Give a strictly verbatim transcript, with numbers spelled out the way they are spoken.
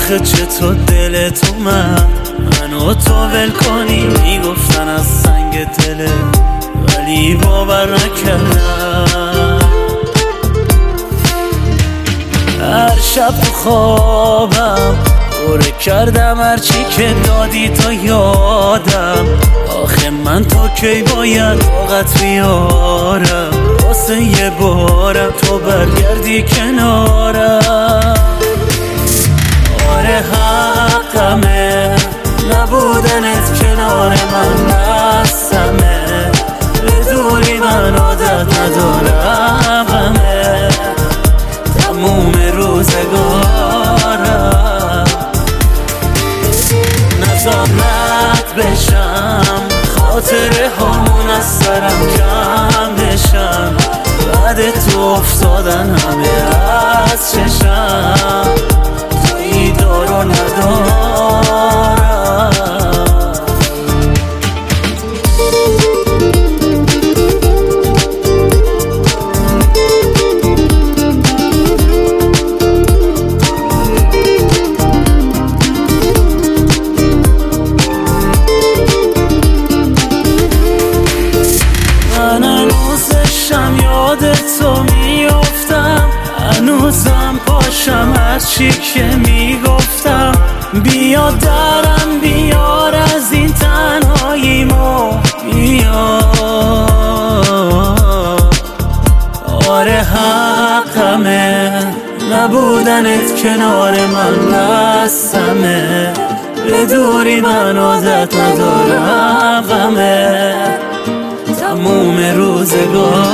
آخه چطور دلت اومد منو تو ول کنی؟ میگفتن از سنگ دله ولی باور نکردم. هر شب تو خوابم دوره کردم هرچی که دادی تا یادم. آخه من تا کی باید طاقت بیارم واسه یه بارم تو برگردی کنارم؟ آره حقمه نبودنت کنار من، بسمه به دوری من عادت ندارم، غمه تموم روزگارم. نظامت بشم خاطره هامون از سرم کم بشم، بعد تو افتادن همه از چشم، تویی دار و ندارم. یاد تو میافتم هنوزم پاشم هرچی که میگفتم. بیا درم بیار از این تنهاییمو بیا. آره حقمه نبودنت کنار من، بسمه به دوری من عادت ندارم، غمه تموم روزگار.